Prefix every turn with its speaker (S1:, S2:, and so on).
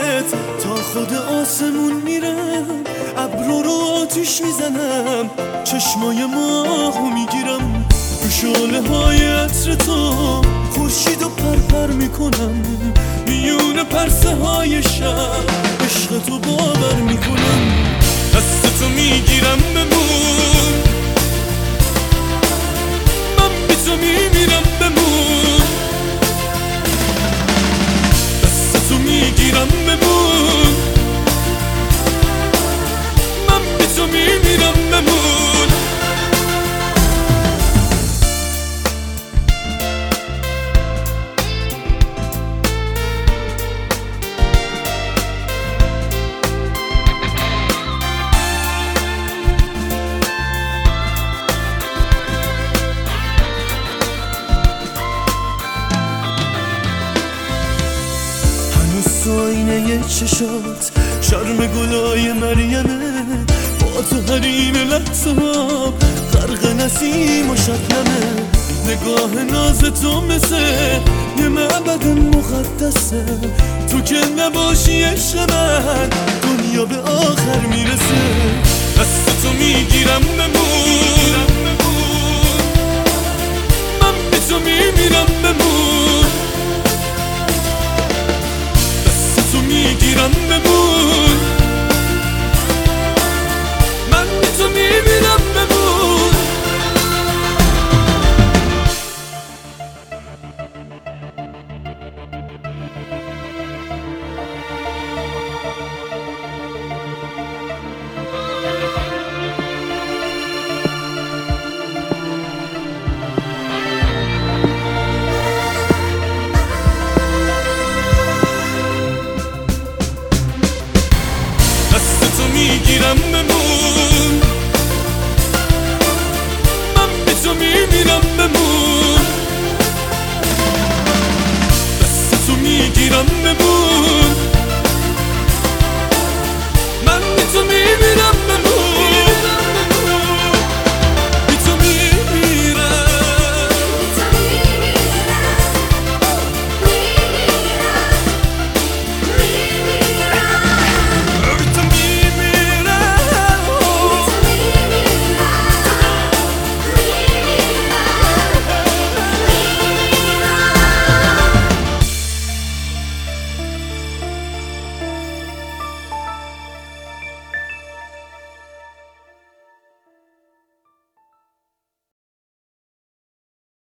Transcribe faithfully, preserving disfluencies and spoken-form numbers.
S1: چشمت تا خود آسمون میرم، ابرو رو آتیش میزنم، چشمای ماهو میگیرم، رو شعله های عطر تو خورشید و پرپر میکنم، میون پرسه های شب عشق تو باور میکنم، دست تو میگیرم بمون، من بی تو میمیرم بمون، دست تو میگیرم بمون، من بی تو میمیرم بمون. تو آینه چشات شرم گلای مریمه، با تو حریم لحظه ها غرق نسیم و شبنمه، نگاه ناز تو مثل یه معبد مقدسه، تو که نباشی عشق من دنیا به آخر میرسه، دست تو میگیرم بمون، من بی تو میمیرم بمون، میگیرم بمون، من بی تو میمیرم بمون. میگیرم بمون، من بی تو میمیرم بمون، دست تو میگیرم بمون.